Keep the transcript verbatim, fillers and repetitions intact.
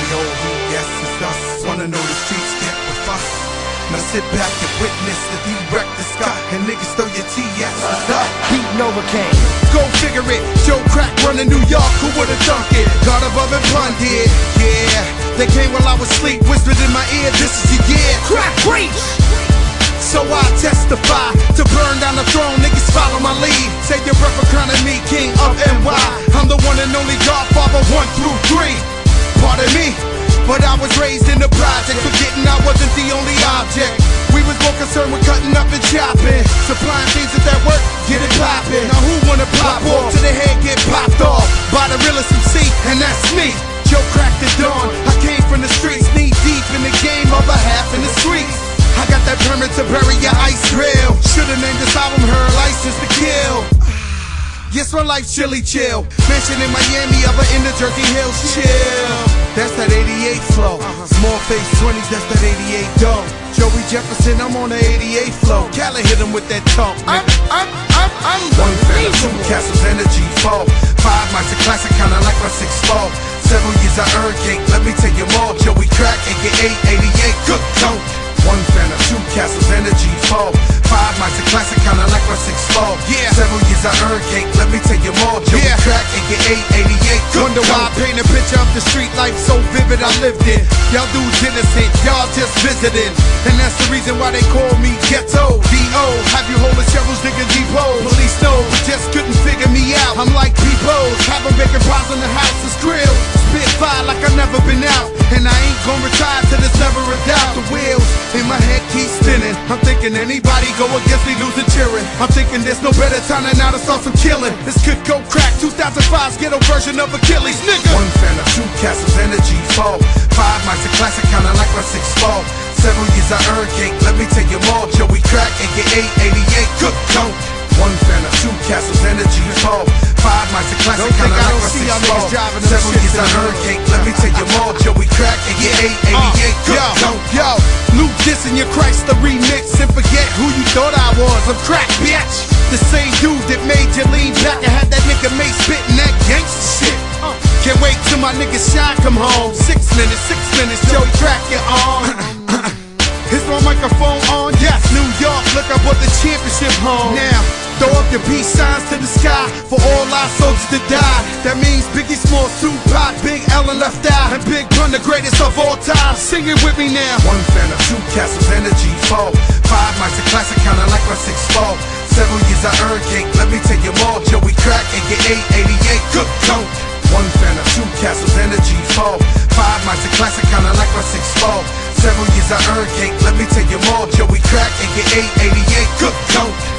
O V, yes, it's us. Wanna know the streets get with us. Now sit back and witness as we wreck the sky. And niggas throw your T S up. Beat Novocaine. Go figure it. Joe Crack running New York, who would've thunk it? God above and blunted, yeah. They came while I was asleep, whispered in my ear, this is your year. Crack preach. So I testify to burn down the throne, niggas follow my lead. Say your breath for crowning me, king of N Y. I'm the one and only Godfather, one through three. Pardon me, but I was raised in the project, forgetting I wasn't the only object. We was more concerned with cutting up and chopping, supplying things at that work, get it poppin'. Now who wanna pop off till the head get popped off by the realest M C, and that's me. Joe Crack the dawn, I came from the streets, knee deep in the game, other half in the streets. I got that permit to bury your ice grill. Should've named this album Her License to Kill. Yes, my life's chilly chill. Mansion in Miami, other in the Jersey Hills, chill. That's that eighty-eight flow. Small face twenties, that's that eighty-eight dough. Joey Jefferson, I'm on the eighty-eight flow. Cali hit him with that talk. I'm, I'm, I'm, I'm one fan of two castles, energy fall. Five mics, a classic, kinda like my six fall. Several years I earned cake, let me take you more. Joey Crack, aka eighty-eight, good coat. One fan of two castles, energy fall. Five mics, a classic, kinda like my six fall. Yeah. Several years I earned cake, let me take you more. Joey yeah. Crack, aka eighty-eight, good Wonder why I paint a picture of the street life so vivid I lived it. Y'all dudes innocent, y'all just visiting. And that's the reason why they call me Ghetto D O. Have you holding shovels, nigga depot. Police know, just couldn't figure me out. I'm like Peoples, have them baking pies in the house is grill. Spit fire like I've never been out. And I ain't gonna retire till there's never a doubt. The wheels in my head keep spinning. I'm thinking anybody go against me losing cheering. I'm thinking there's no better time than now to start some killing. This could go Crack, two thousand five's ghetto version of Achilles, nigga. One fan of two castles, energy fall. Five mics, a classic, kinda like my six fall. Several years I earned cake, let me take you more. Joey Crack, aka eighty-eight, good coat. One fan of two castles, energy fall. Five mics, a classic, kinda like my six fall. Several years I earned cake, let me take you more. Joey Crack, aka eighty-eight, good coat. Yo, Luke dissing your Christ the remix and forget who you thought I was. I'm Crack, bitch. The same dude that made you lean back and had that nigga Mase spitting that gangsta shit. Uh, can't wait till my nigga Shine come home. Six minutes, six minutes, Joey Crack, you're on. Is my microphone on? Yes. New York, look, I brought the championship home. Now, throw up your peace signs to the sky for all our soldiers to die. That means Biggie Smalls, Tupac, Big L and Left Eye, and Big Pun, the greatest of all time. Sing it with me now. One fan of two castles, energy fall. Five mics, a classic, kinda like my six fall. Several years I earned cake, let me take you more. Joey Crack, aka eighty-eight, good coat. One fan of two castles, energy fall. Five mics, a classic, kinda like my six fall. Several years I earned cake, let me take you more. Joey Crack, aka eighty-eight, good coat.